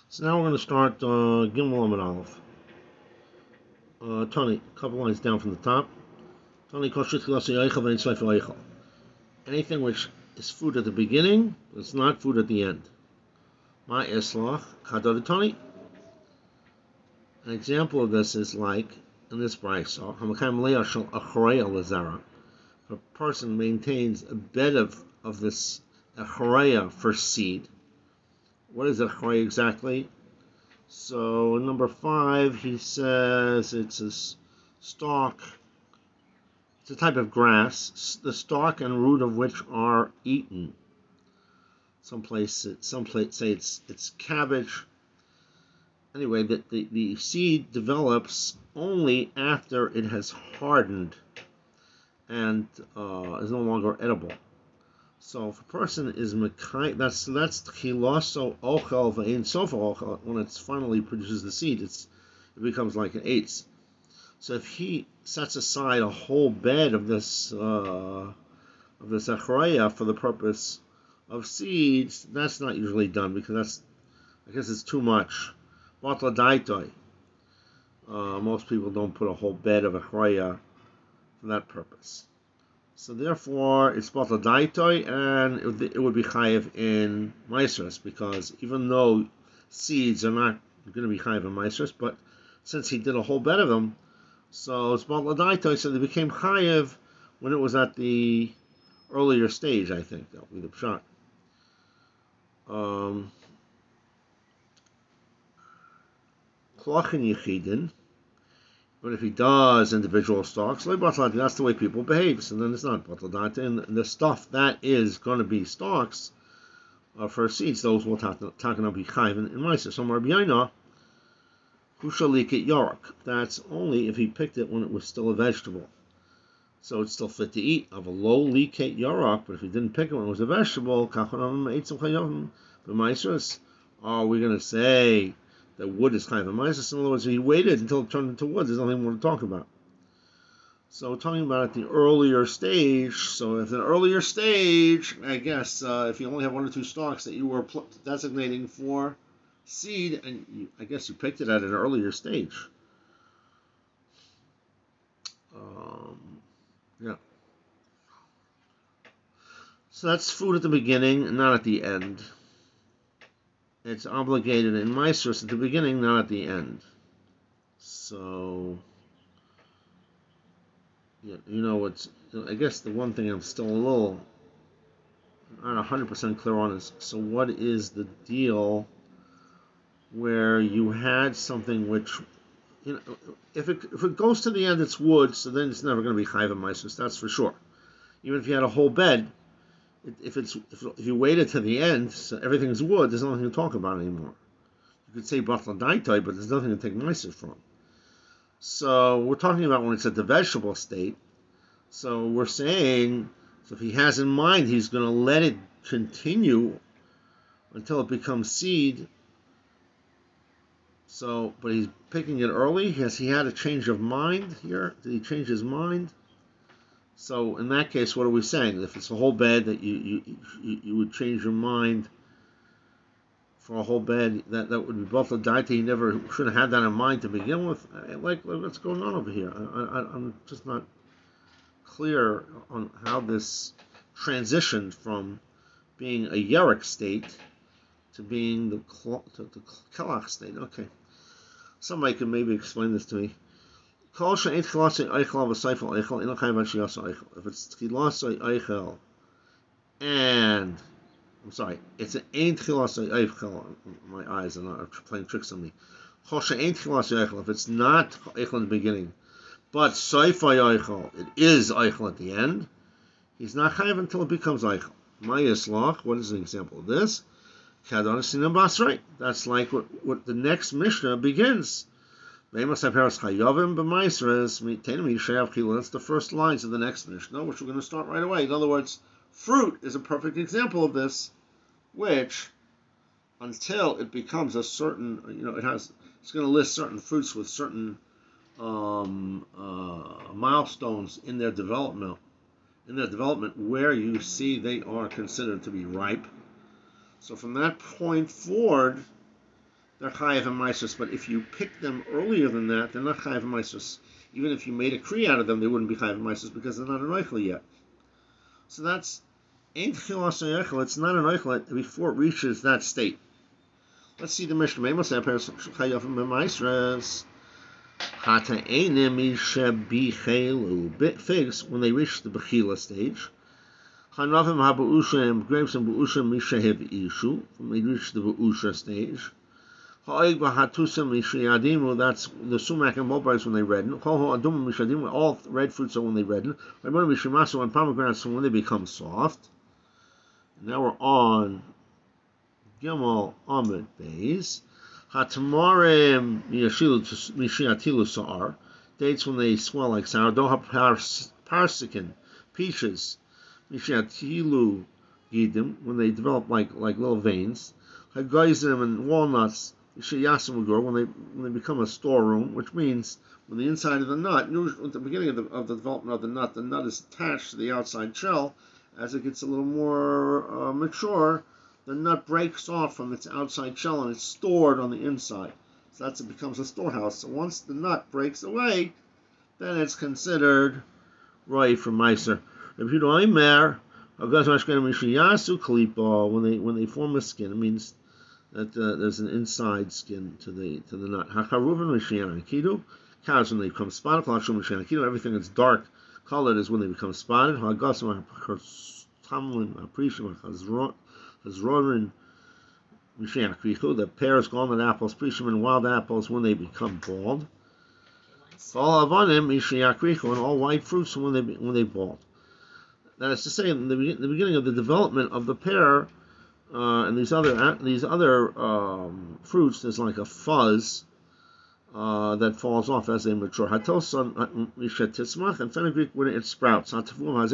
So now we're going to start Gimel Amud Aleph. Tony, a couple lines down from the top. Tony, anything which is food at the beginning, but it's not food at the end. Ma islach kadol Tony. An example of this is like in this brayso, a person maintains a bed of this achareya for seed. What is achareya exactly? So number 5, he says it's a stalk. It's a type of grass, the stalk and root of which are eaten. Some place say it's cabbage. Anyway, the seed develops only after it has hardened and is no longer edible. So if a person is that's chiloso ochel ve'ein sofa ochel. When it finally produces the seed, it becomes like an eitz. So if he sets aside a whole bed of this achraya for the purpose of seeds, that's not usually done because I guess it's too much. Batla daitoi. Most people don't put a whole bed of achraya for that purpose. So therefore, it's batla daitoi, and it would be chayiv in maasros, because even though seeds are not going to be chayiv in maasros, but since he did a whole bed of them, so it's batla daitoi, so they became chayiv when it was at the earlier stage. I think that would be the pshat. Klachin yechidin. But if he does individual stalks, that's the way people behave. So then it's not batladata. And the stuff that is going to be stalks for seeds, those will takana be chayv in ma'aser. So Rabbi Yaina, hushaliket york. That's only if he picked it when it was still a vegetable. So it's still fit to eat. Of a low liket york, but if he didn't pick it when it was a vegetable, kachanam eitzim chayavim b'ma'aser. Are we going to say that wood is kind of a ma'aser? In other words, he waited until it turned into wood. There's nothing more to talk about. So we're talking about at the earlier stage. So if an earlier stage, I guess if you only have 1 or 2 stalks that you were designating for seed, and I guess you picked it at an earlier stage. Yeah. So that's food at the beginning, not at the end. It's obligated in maasros at the beginning, not at the end. So, yeah, I guess the one thing I'm still a little not 100% clear on is, so what is the deal where you had something which, if it goes to the end, it's wood, so then it's never going to be chayv maasros, that's for sure. Even if you had a whole bed, if you waited to the end, so everything's wood, there's nothing to talk about anymore. You could say batla daitoi, but there's nothing to take maasros from. So we're talking about when it's at the vegetable state. So we're saying, so if he has in mind he's going to let it continue until it becomes seed. So, but he's picking it early. Has he had a change of mind here? Did he change his mind? So in that case, what are we saying? If it's a whole bed that you would change your mind for a whole bed, that would be both a daita. He never should have had that in mind to begin with. Like what's going on over here? I'm just not clear on how this transitioned from being a Yerek state to being the Kelach state. Okay. Somebody can maybe explain this to me. If it's Tchilasei and I'm sorry, it's an Ein Tchilasei Eichel. My eyes are not playing tricks on me. If it's not Eichel in the beginning, but Seifai Eichel, it is Eichel at the end, he's not Chayav until it becomes Eichel. My Yislach, what is an example of this? Kadon Basrei. That's like what the next Mishnah begins. That's the first lines of the next Mishnah, which we're going to start right away. In other words, fruit is a perfect example of this, which, until it becomes a certain, it's going to list certain fruits with certain milestones in their development, where you see they are considered to be ripe. So from that point forward, they're chayav and maisus. But if you pick them earlier than that, they're not chayav and maisus. Even if you made a kri out of them, they wouldn't be chayav and maisus because they're not an oichel yet. So that's ain't chilas oichel. It's not an oichel before it reaches that state. Let's see the Mishnah. Memos chayav and maisras. Hata einim isha bichelu. Figs when they reach the bechila stage. Hanavim habu'usha grapes and bu'usha mishahev ishu when they reach the bu'usha stage. Ha'oig b'hatusim mishayadimu, that's the sumac and mulberries when they redden. Kol ha'adum mishayadimu, all red fruits are when they redden. Rabbanu mishimasu and pomegranates when they become soft. Now we're on Gimel Amud Beis. Hatamarim mishayatilu sa'ar, dates when they swell like sourdough. Parsikin, peaches, mishayatilu gidim, when they develop like little veins. Hagayzim and walnuts, when they become a storeroom, which means when the inside of the nut, usually at the beginning of the development of the nut is attached to the outside shell. As it gets a little more mature, the nut breaks off from its outside shell and it's stored on the inside. So it becomes a storehouse. So once the nut breaks away, then it's considered roi for meiser. If you don't when they form a skin, it means that there's an inside skin to the nut. Cows when they become spotted. Everything that's dark colored is when they become spotted. The pears, walnut apples, prishim, and wild apples when they become bald. All avanim and all white fruits when they bald. That is to say, in the beginning of the development of the pear. And these other fruits, there's like a fuzz that falls off as they mature. And fenugreek when it sprouts. And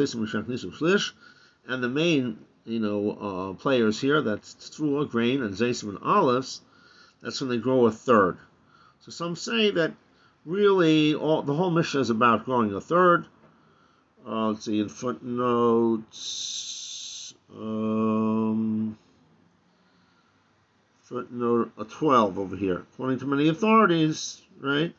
the main, players here, that's trua, grain, and zaysim and olives. That's when they grow a third. So some say that really the whole Mishnah is about growing a third. Let's see in footnotes. Footnote 12 over here. According to many authorities, right?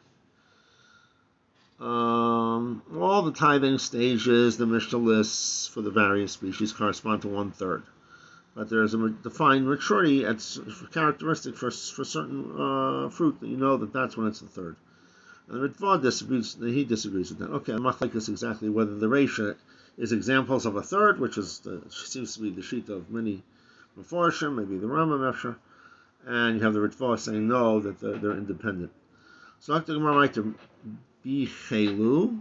All the tithing stages, the Mishnah lists for the various species correspond to 1/3. But there is a defined maturity that's characteristic for certain fruit that you know that's when it's a third. And the Ritva disagrees with that. Okay, I'm not like this exactly whether the ratio is examples of a third, which seems to be the sheet of many Meforshim, maybe the Rambam Efshar. And you have the Ritva saying no, that they're independent. So Dr. Gemara might be Bichelu.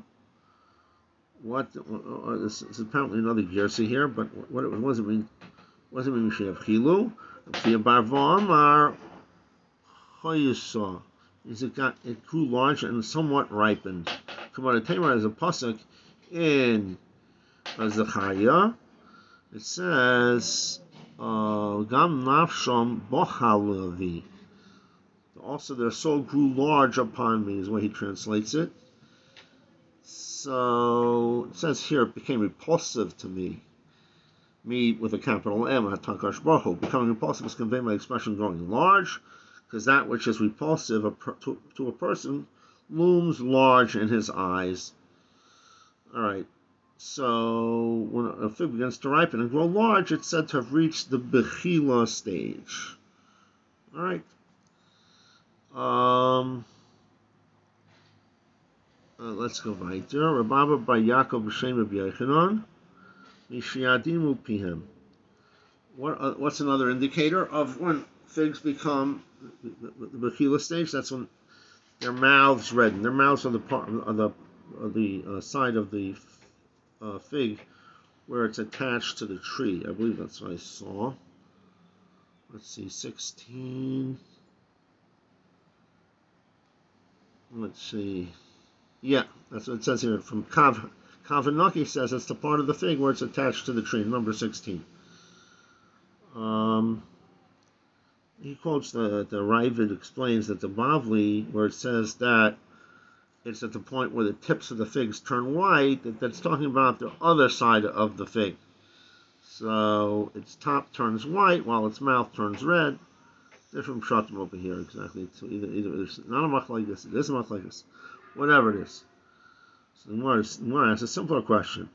This is apparently another Gersi here, but what does it mean? What does it mean Mishav Chilu? Barvam Choyusa. It grew large and somewhat ripened. Kamar Tamar is a pasuk in Zechariah. It says Gam nafsham bochalavi. Also, their soul grew large upon me, is the way he translates it. So it says here, it became repulsive to me. Me with a capital M, Hatakash Baruch. Becoming repulsive is conveyed by the expression growing large, because that which is repulsive to a person looms large in his eyes. All right. So when a fig begins to ripen and grow large, it's said to have reached the Bechila stage. All right. Let's go weiter. Rababa by Yaakov B'Shem Rabbi Yochanan. Mishiadimu pihem. What's another indicator of when figs become the Bechila stage? That's when their mouths redden. Their mouths are the part of the side of the fig where it's attached to the tree. I believe that's what I saw. Let's see, 16. Let's see. Yeah, that's what it says here. From Kavanaki says it's the part of the fig where it's attached to the tree, number 16. He quotes the Ravid explains that the Bavli, where it says that it's at the point where the tips of the figs turn white, that's talking about the other side of the fig. So its top turns white while its mouth turns red. different pshatim over here exactly. So either it's not a machlokes, it is a machlokes, whatever it is. So the Gemara asks a simpler question.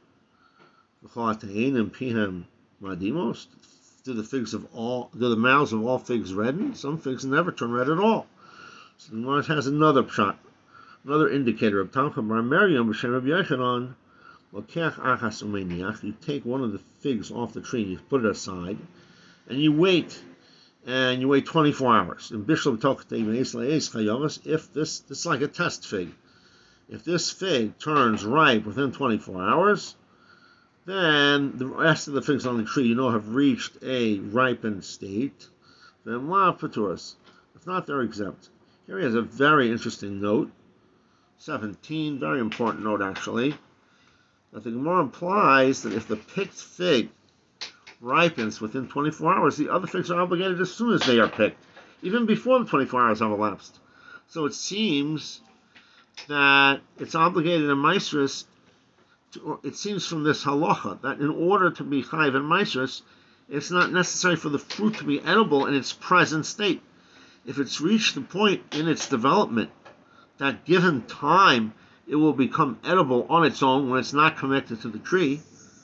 Pihem madimos. Do the mouths of all figs redden? Some figs never turn red at all. So the Gemara has another pshat, another indicator of Tancha Bar Miriam b'Shem Rabbi Yochanan. You take one of the figs off the tree, you put it aside, and you wait 24 hours. In if this is like a test fig. If this fig turns ripe within 24 hours, then the rest of the figs on the tree, have reached a ripened state. Then la paturas. If not, they're exempt. Here he has a very interesting note, 17, very important note actually, that the Gemara implies that if the picked fig ripens within 24 hours, the other figs are obligated as soon as they are picked, even before the 24 hours have elapsed. So it seems that it's obligated in Maisris. It seems from this halacha that in order to be chayiv in Maisris, it's not necessary for the fruit to be edible in its present state. If it's reached the point in its development that given time it will become edible on its own when it's not connected to the tree,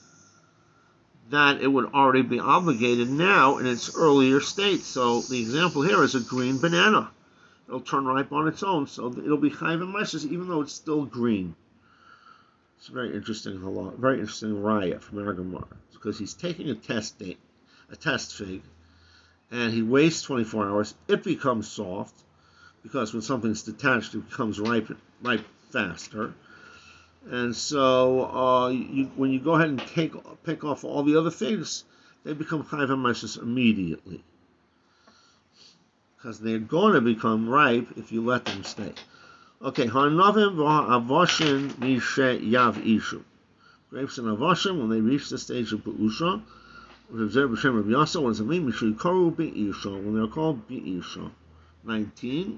that it would already be obligated now in its earlier state. So the example here is a green banana. It'll turn ripe on its own, so it'll be chayiv in Maisris even though it's still green. It's very interesting raya from our Gemara, because he's taking a test fig, and he waits 24 hours. It becomes soft, because when something's detached, it becomes ripe faster. And so when you go ahead and pick off all the other figs, they become chayiv Maisris immediately, because they're going to become ripe if you let them stay. Okay, Hanavim v'Avashim mishe yav ishu. Grapes and avashim, when they reach the stage of be'usha, when does it mean? When they're called be'isha. 19.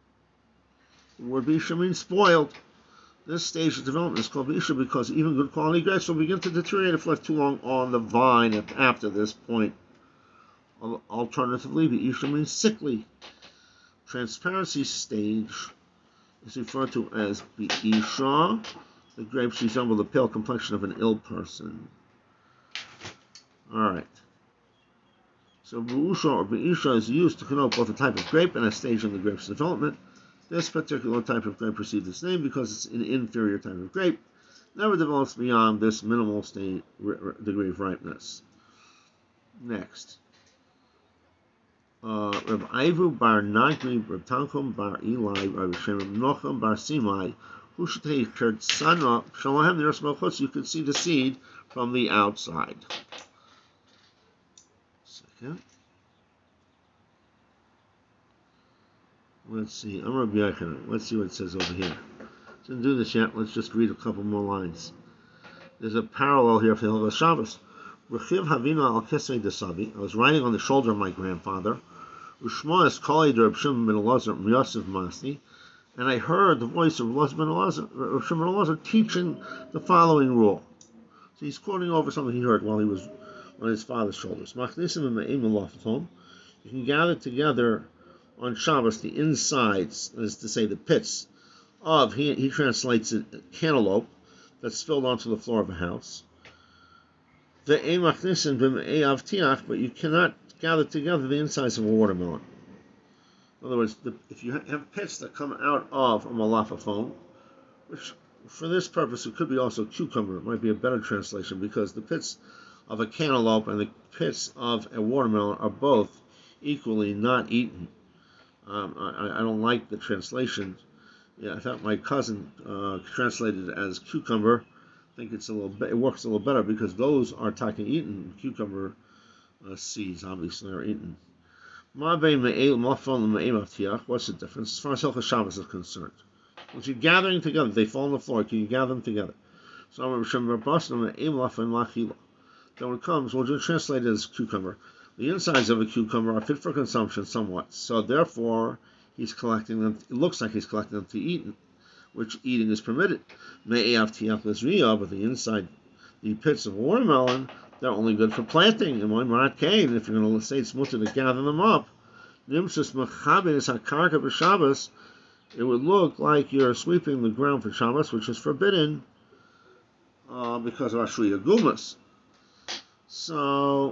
The word be'isha means spoiled. This stage of development is called be'isha because even good quality grapes will begin to deteriorate if left too long on the vine after this point. Alternatively, be'isha means sickly. Transparency stage is referred to as be'isha. The grapes resemble the pale complexion of an ill person. Alright. So be'usha or be'isha is used to connote both a type of grape and a stage in the grape's development. This particular type of grape received its name because it's an inferior type of grape. Never develops beyond this minimal degree of ripeness. Next. Reb Ivu bar Nagri, Reb Tanchum bar Eli, Reb Shem Nochem bar Simai, who should take Sana Shalahem Neres Malchus. You can see the seed from the outside. Second. Let's see. I'm Rabbi Yochanan. Let's see what it says over here. Didn't do this yet. Let's just read a couple more lines. There's a parallel here for the Hilchos Shabbos. Rechiv Havina al Kesei Desavi. I was riding on the shoulder of my grandfather. Ushmoas Kali de Reb Shimon ben Elazar Yosef Masni, and I heard the voice of Reb Shimon ben Elazar teaching the following rule. So he's quoting over something he heard while he was on his father's shoulders. Machnisim me'im elafatom. You can gather together on Shabbos the insides, that is to say the pits of, he translates it, cantaloupe that's spilled onto the floor of a house. But you cannot gather together the insides of a watermelon. In other words, if you have pits that come out of a malafaphone, which for this purpose it could be also cucumber, it might be a better translation, because the pits of a cantaloupe and the pits of a watermelon are both equally not eaten. I don't like the translation. Yeah, I thought my cousin translated it as cucumber. I think it works a little better because those are taken eaten. Cucumber seeds obviously are eaten. What's the difference as far as Hilchos Shabbos is concerned? Once you're gathering together, they fall on the floor. Can you gather them together? So then when it comes, we'll just translate it as cucumber. The insides of a cucumber are fit for consumption somewhat. So therefore, he's collecting them. It looks like he's collecting them to eat, which eating is permitted. But the inside, the pits of watermelon, they're only good for planting. And if you're going to say it's mutter to gather them up, Nimshus Mechabin is Hakarka b'Shabbos, it would look like you're sweeping the ground for Shabbos, which is forbidden because of Ashriyah Gumas. So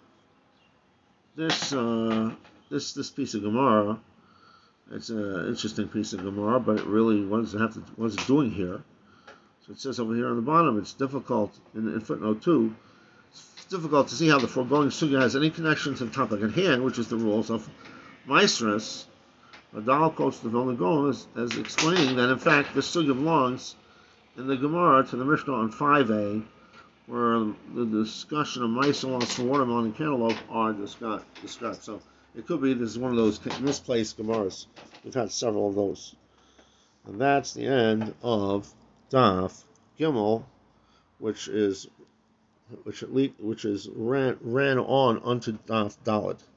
this piece of Gemara, it's an interesting piece of Gemara, but it really what's it doing here? So it says over here on the bottom, it's difficult in footnote 2. It's difficult to see how the foregoing sugya has any connection to the topic at hand, which is the rules of Maestras. Adal quotes the Vilna Gaon as explaining that in fact this sugya belongs in the Gemara to the Mishnah on 5a, where the discussion of mice loss for watermelon and cantaloupe are discussed. So it could be this is one of those misplaced Gemaras. We've had several of those. And that's the end of Daf Gimel, which ran on unto Daf Daled.